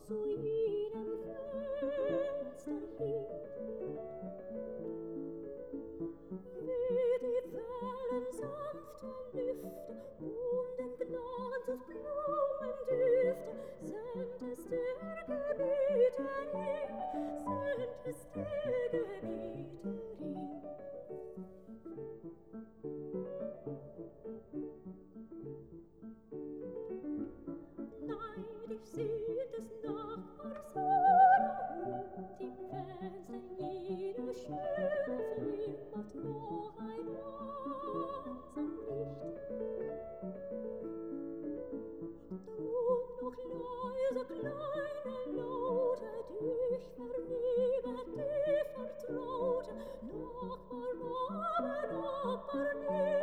zu jenem Fenster hin. Wie die Wellen sanfter Lüfte und den Glanz des Blumendüfte, sind es der Gebieterin, sind es der Gebieterin. Neidisch sieht des Nachbars Sohn und im Fenster jeder Schöne flimmert noch ein Rosenlicht. Drum noch leise kleine Laute dich vernehmen, die Vertraute, Nachbar, aber nicht.